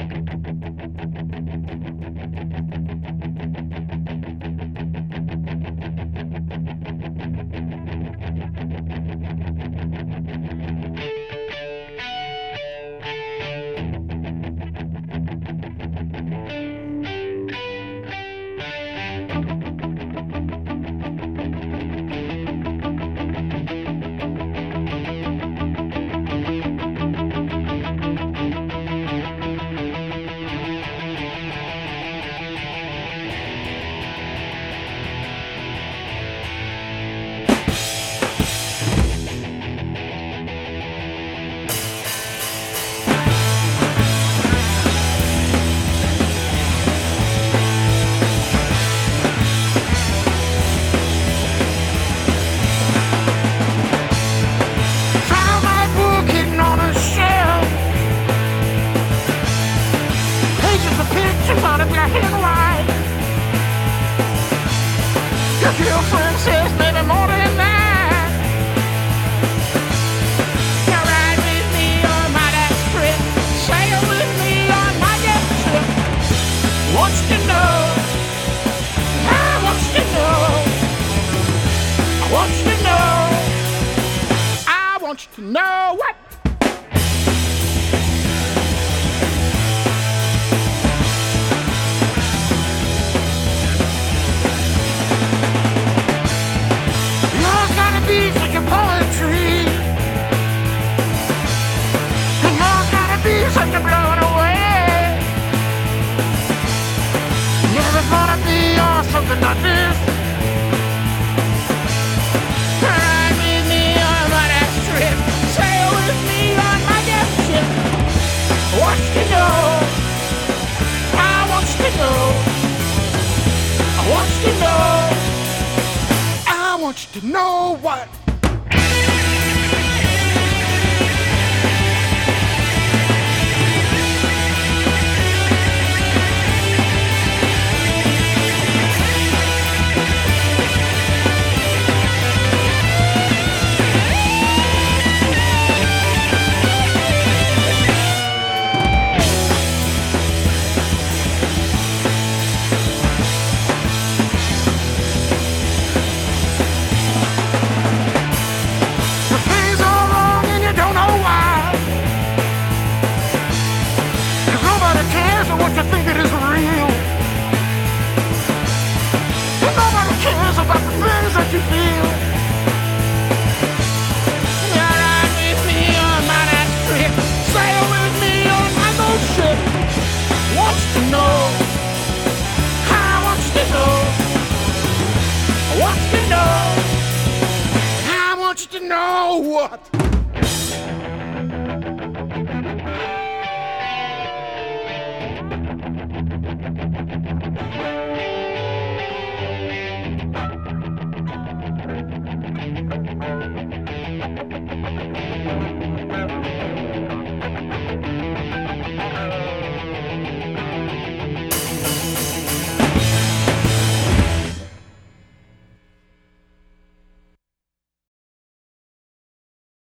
Your friend says maybe more than that. You ride with me on my last trip, sail with me on my next trip. Wants to know, I wants to know, I wants to know, I want to know what. Such a blown away. Never thought I'd be on something like this. Ride with me on my next trip, sail with me on my next ship. Wants to know, I wants to know, I wants to know, I wants to know what. What you think it is real. And nobody cares about the things that you feel. You ride with me on my next trip, sail with me on my boat ship. Wants to know, I wants to know, I wants to know, I wants to know what.